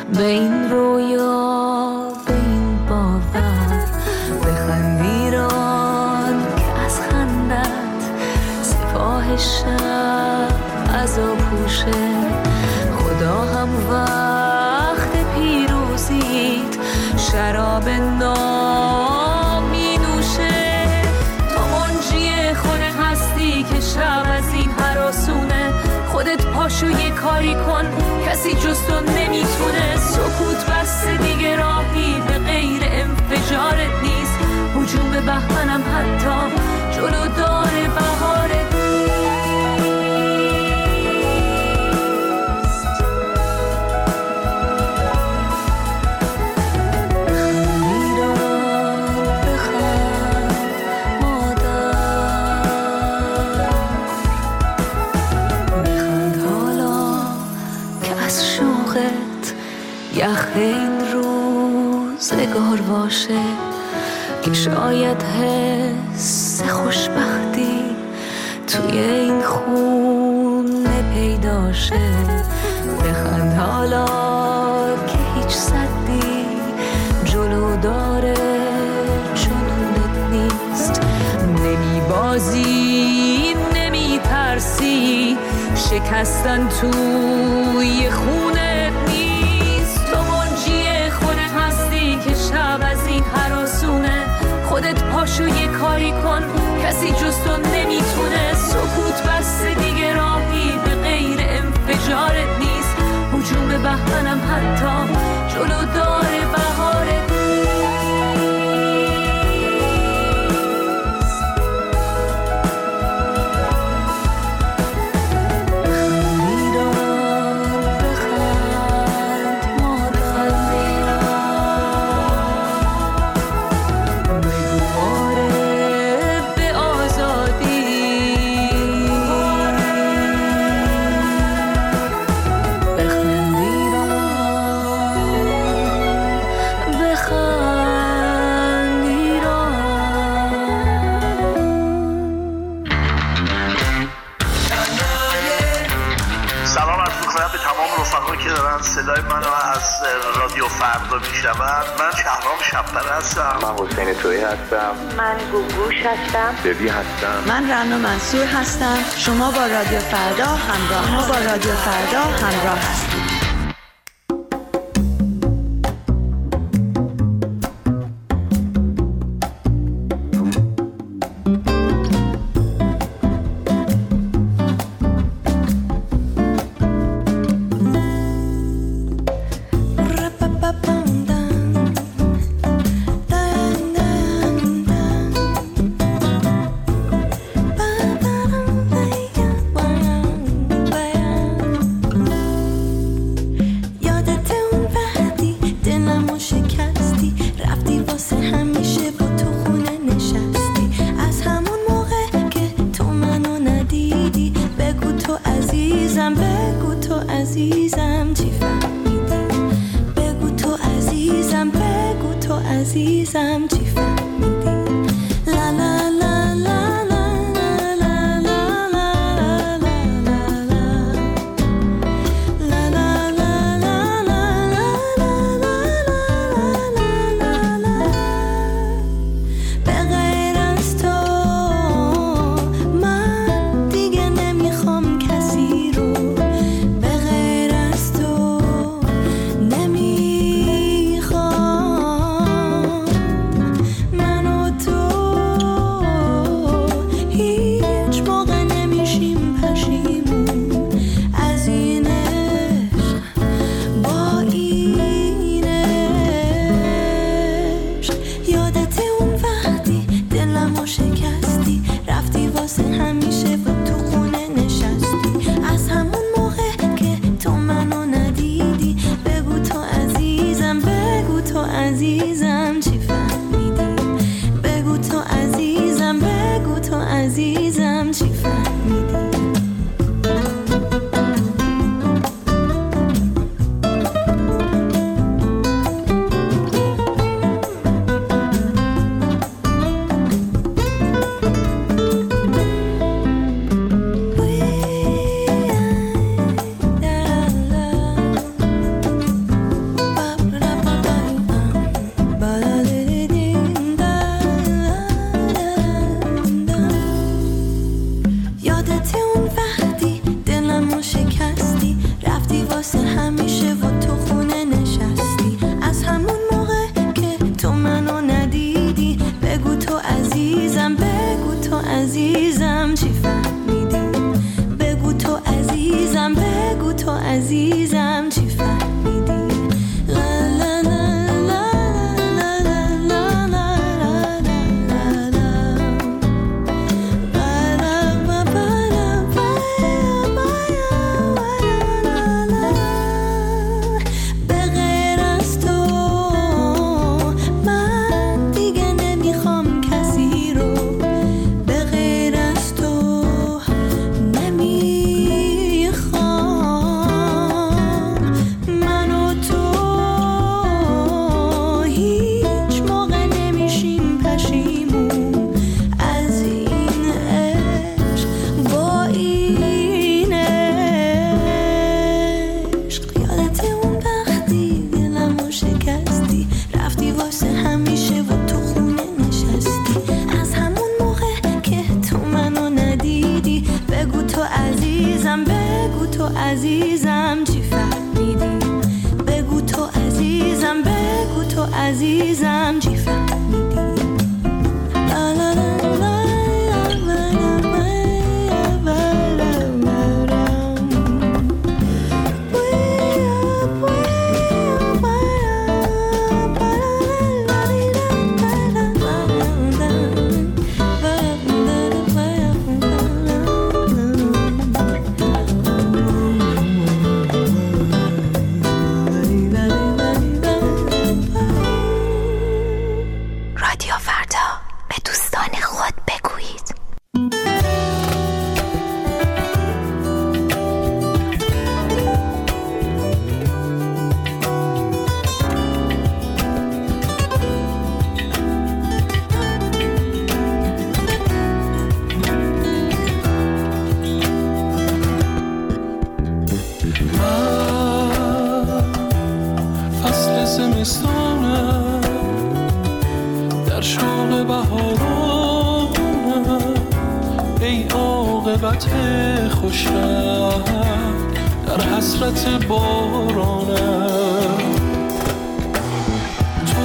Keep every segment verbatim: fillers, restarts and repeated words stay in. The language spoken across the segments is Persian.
به این رویا، به این باور، بخند ایران که از خندت سپاه شب عزا پوشه. خدا هم وقت پیروزیت شراب نام می نوشه. تو منجی خود هستی که شب از این هراسونه. خودت پاشو یه کاری کن، کسی جز تو نمیتونه. سکوت بس دیگه راهی به غیر انفجارت نیست. هجوم به بهمنم حتی جلو داره بهارت یخ این روزگار باشه که شاید حس خوشبختی توی این خونه پیدا شه. بخند حالا که هیچ صدی جلو داره جنونت نیست. نمی بازی نمی ترسی، شکستن توی خونه که شب از این هراسونه. خودت پاشو یه کاری کن، کسی جز تو نمیتونه. سکوت بس دیگه راهی به غیر انفجارت نیست. هجوم به بهمنم حتی جلو داره بهارت صدای منو از رادیو فردا میشنون. من شهرام شب‌پره هستم. من حسین تویی هستم. من گوگوش هستم. ببی هستم. من رنا منصور هستم. شما با رادیو فردا همراه ما با رادیو فردا همراه هستید. منو در شوق بهارانم ای عاقبت خوش رنگ در حسرت بارانم. تو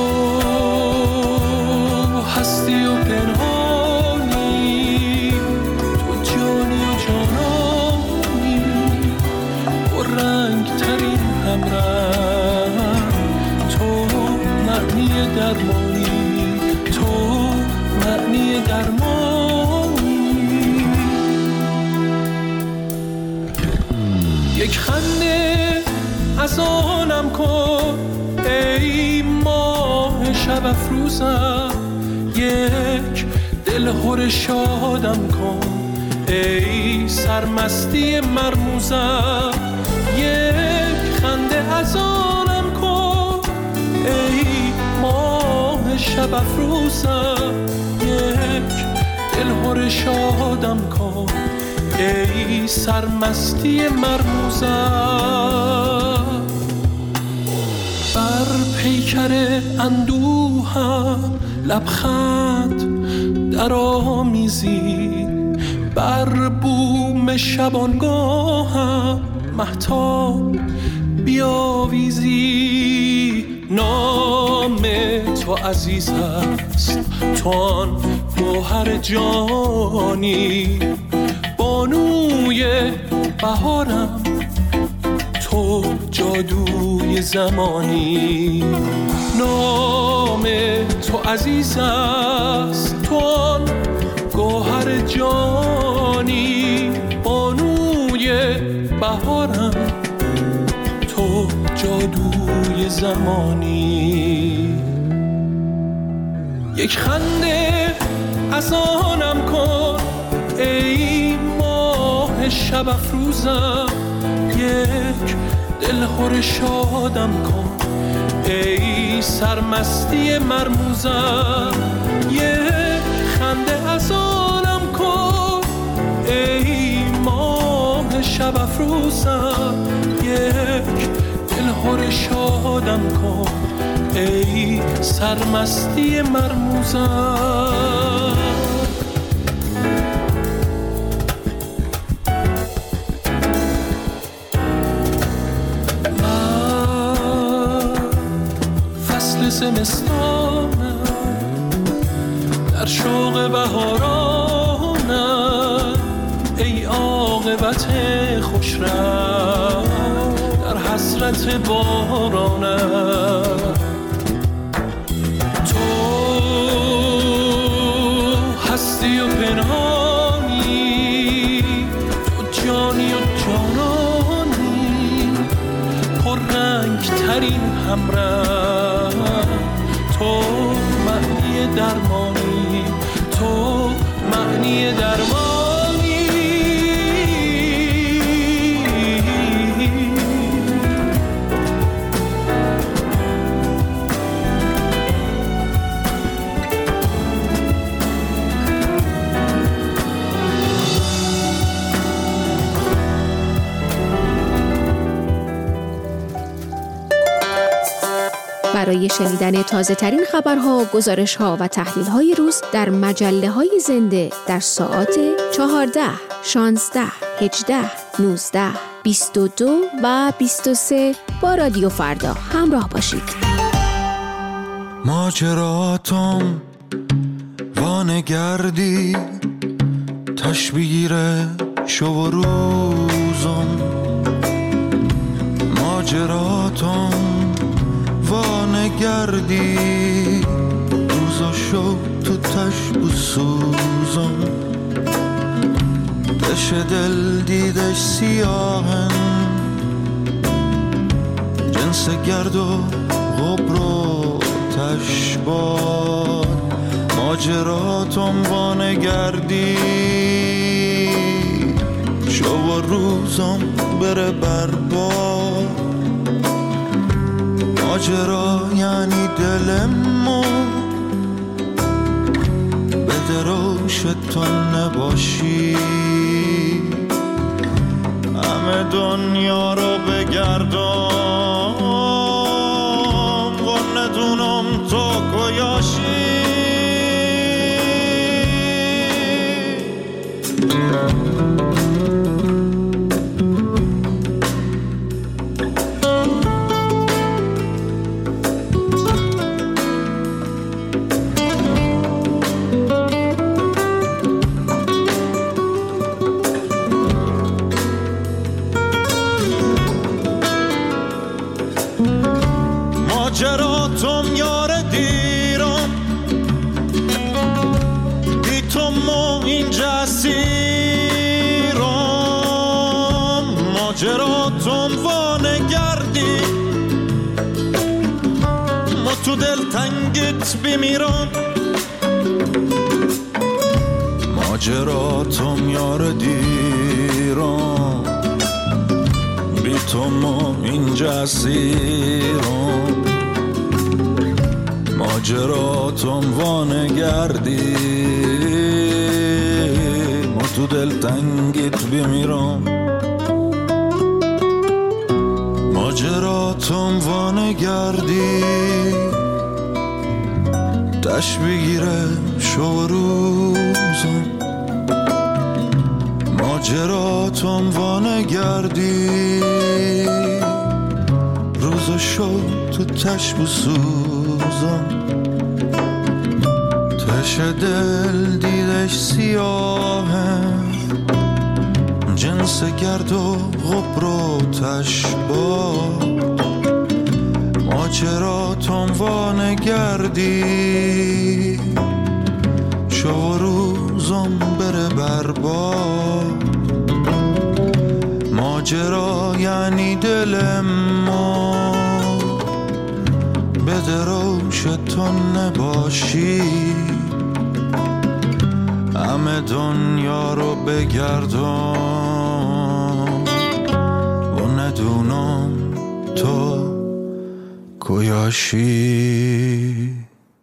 هستی و پنهانی، تو جانی و جانانی، و رنگ ترین همرنگ، تو معنی درمانی، تو معنی درمانی. یک خنده از آنم کن ای ماه شب افروزم، یک دلهور شادم کن ای سرمستی مرموزم. یک خنده از آنم کن ای ماه شب افروزم، یک دلهور شادم کن ای سرمستی مرموزم. بر پیکر اندوهم لبخند در آمیزی، بر بوم شبانگاهم مهتاب بیاویزی. نام تو عزیز است، تو آن گوهر جانی، بانوی بهارم، تو جادوی زمانی. نام تو عزیز است، تو آن گوهر جانی، بانوی بهارم، تو جادوی زمانی. یک خنده از آنم کن ای ماه شب افروزم، یک دلهور شادم کن ای سرمستی مرموزم. یک خنده از آنم کن ای ماه شب افروزم، یک دلهور شادم کن ای سرمستی مرموزم. زمستانم در شوق بهارانم ای عاقبت خوش رنگ در حسرت بارانم. تو هستی و پنهانی، تو جانی و جانانی، پر رنگ ترین همرنگ، تو معنی درمانی، تو معنی درمانی. برای شنیدن تازه ترین خبرها، گزارش‌ها و تحلیل‌های روز در مجله‌های زنده در ساعات چهارده، شانزده، هجده، نوزده، بیست و دو و بیست و سه با رادیو فردا همراه باشید. ماجراتم وانگردی تشبیه شو و روزم، ماجراتم وانگردی روزا شو تو تشب و سوزم، دش دل دیدش سیاهن جنس گرد و غبر و تشباد، ماجراتم وانگردی شو و روزم بره برباد. ماجرا یعنی دلمو به دروش تو نباشی، همه دنیا رو بگردم و ندونم تو کجاشی. ماجراتم وانگردی ما تو دل تنگت بمیرم ماجراتم یار دیرم بی تو ما اینجا سیرم ماجراتم وانگردی ما تو دل تنگت بمیرم ماجراتم وانگردی دشت بگیره شو روزم ماجراتم وانگردی روز و شو تو تش بسوزم تش دل دیدش سیاهه جنس گرد و غبر و تشبا ماجراتم وانگردی شو روزم بره برباد ماجرا یعنی دل ما به دروش تو نباشی همه دنیا رو بگردم و ندونم تو کجاشی.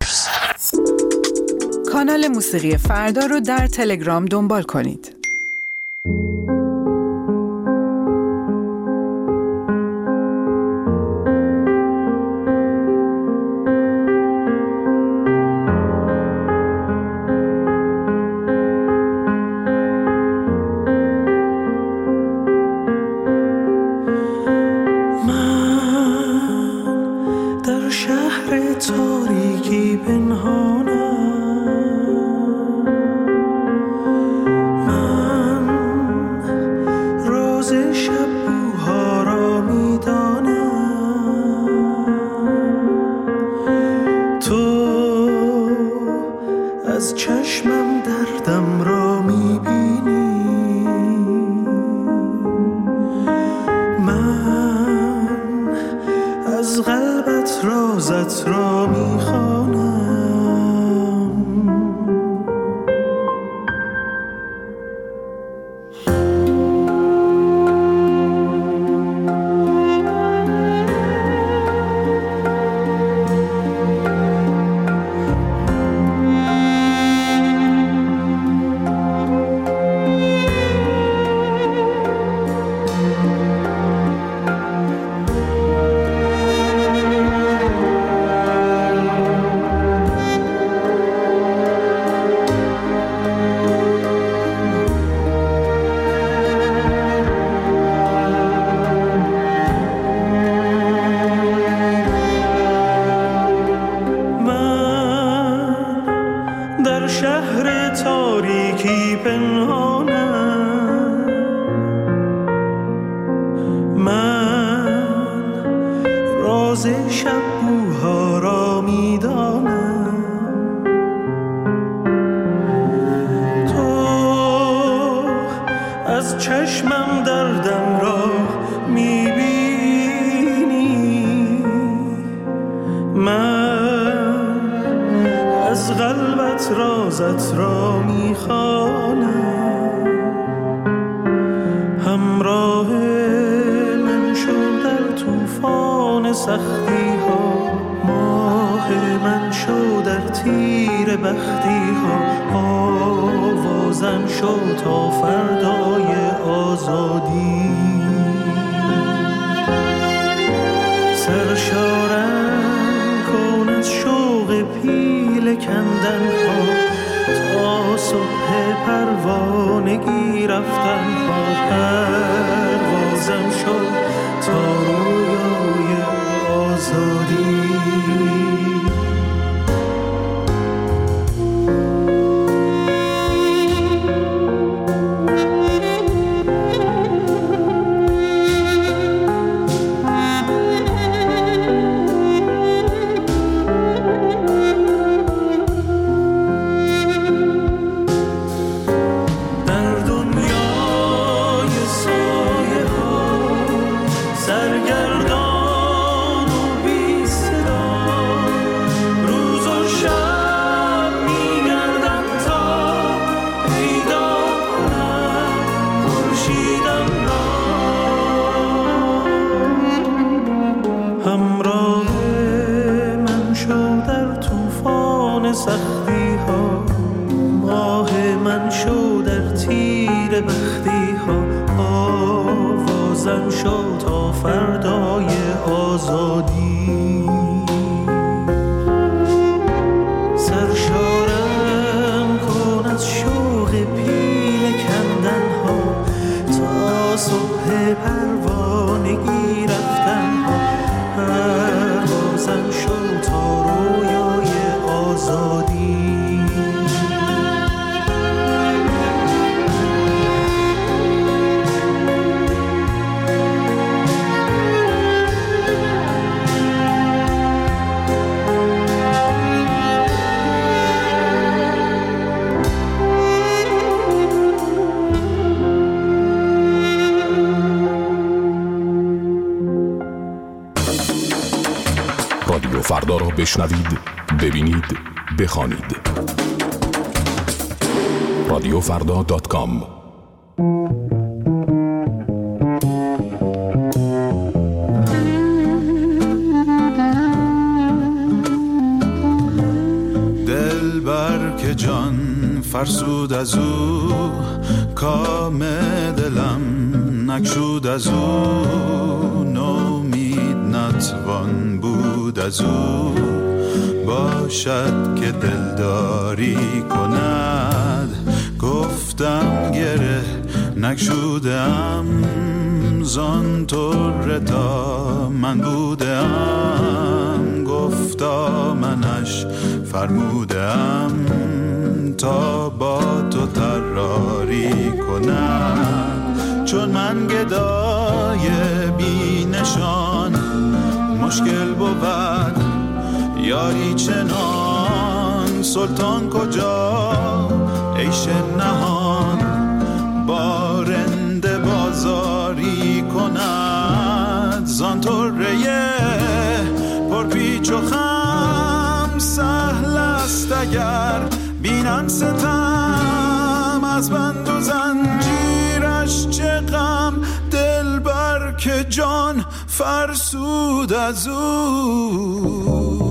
کانال موسیقی فردا رو در تلگرام دنبال کنید. در دنیای سایه ها سختی ها، ماه من شو در تیر بختی ها، آوازم شو تا فردای آزادی. سرشارم کن از شوق پیل کندن ها، تا صبح پروانگی رفتن ها، پروازم شو تا رویای آزادی. رادیو فردا را بشنوید، ببینید، بخوانید. رادیو فردا دات کام. دلبر که جان فرسود از او، کام دلم نگشود از او، نومید نتوان بود از او، باشد که دلداری کند. گفتم گره نگشودم، زان طور تا من بودم، گفتا منش فرمودم، تا با تو طراری کنم. چون من گدای بی نشان، مشکل بود یاری چنان. سلطان کجا عیش نهان، بارنده بازاری کند. زان طره پر پیچ و خم، سهل است اگر بینم ستم. از بند و زنجیرش چه غم، دلبر که جان فرسود از او.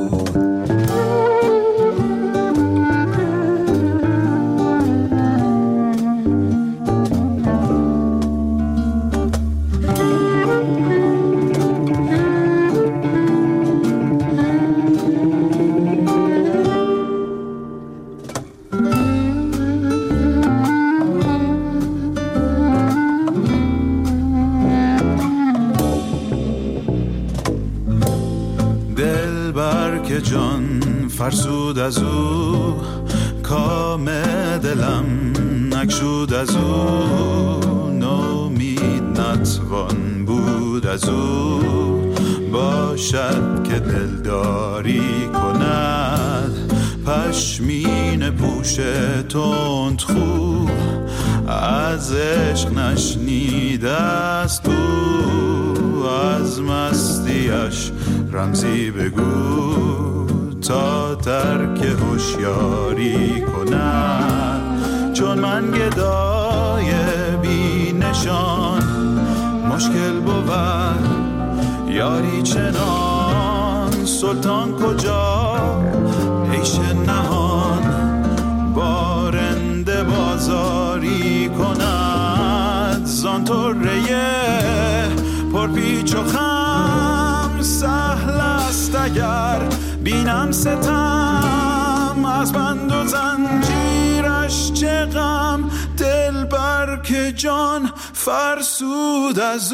جان فرسود از او، کام دلم نگشود از او، نومید نتوان بود از او، باشد که دلداری کند. پشمین پوش تند خو، از عشق نشنیده است او، از مستیش رمزی بگو، تا ترک هوشیاری کند. چون من گدای بی نشان، مشکل بود یاری چنان. سلطان کجا عیش نهان، بارنده بازاری کند. زان طره پر پیچ و خم، سهل است اگر بینم ستم. از بند و زنجیرش چه غم، دلبر که جان فرسود از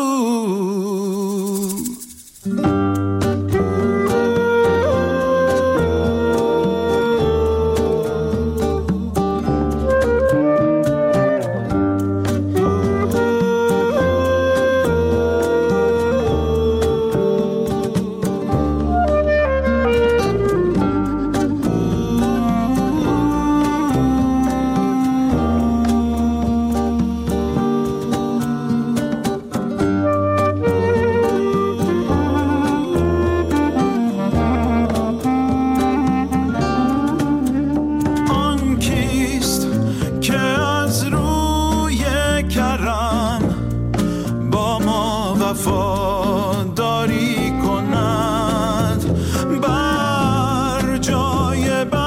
او. وفاداری کند، بر جای بر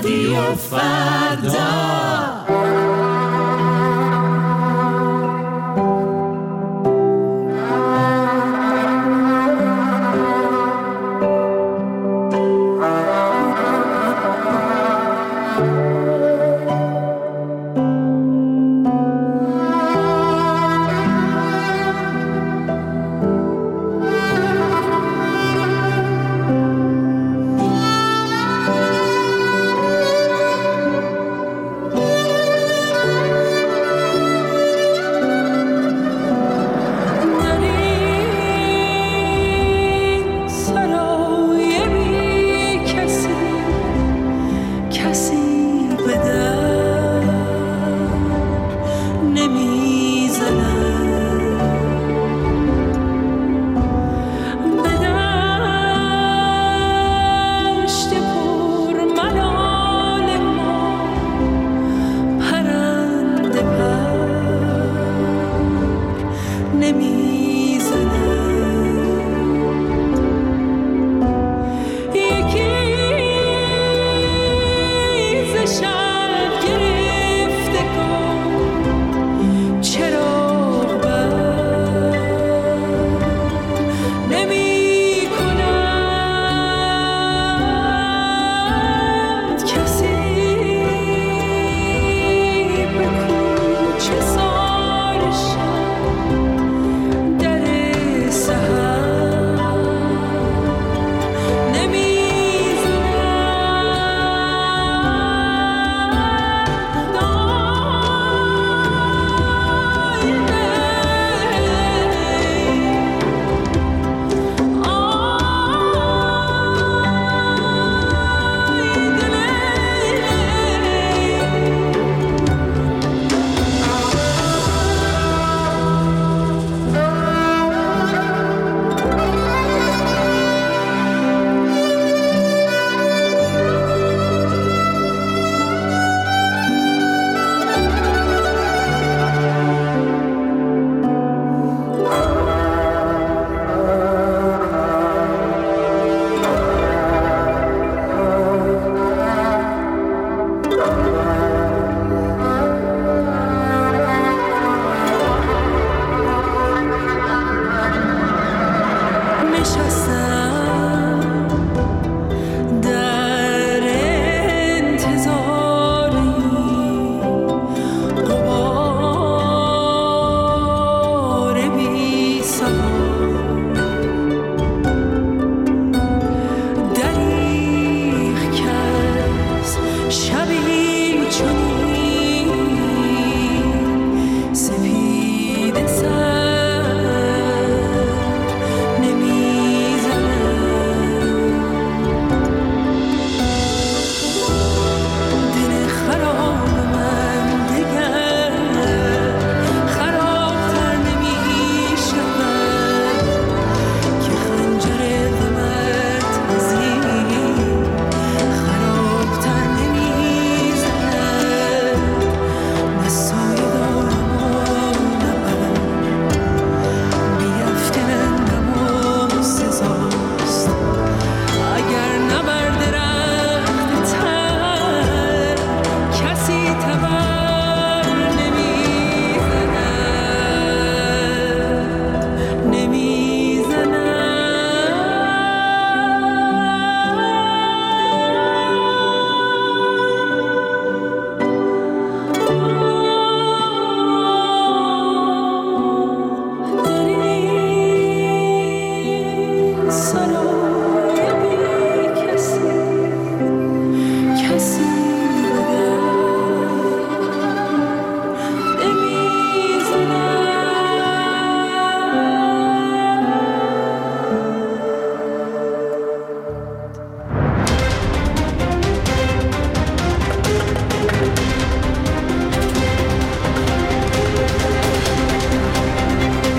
رادیو فردا.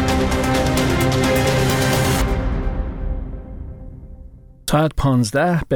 ساعت پانزده به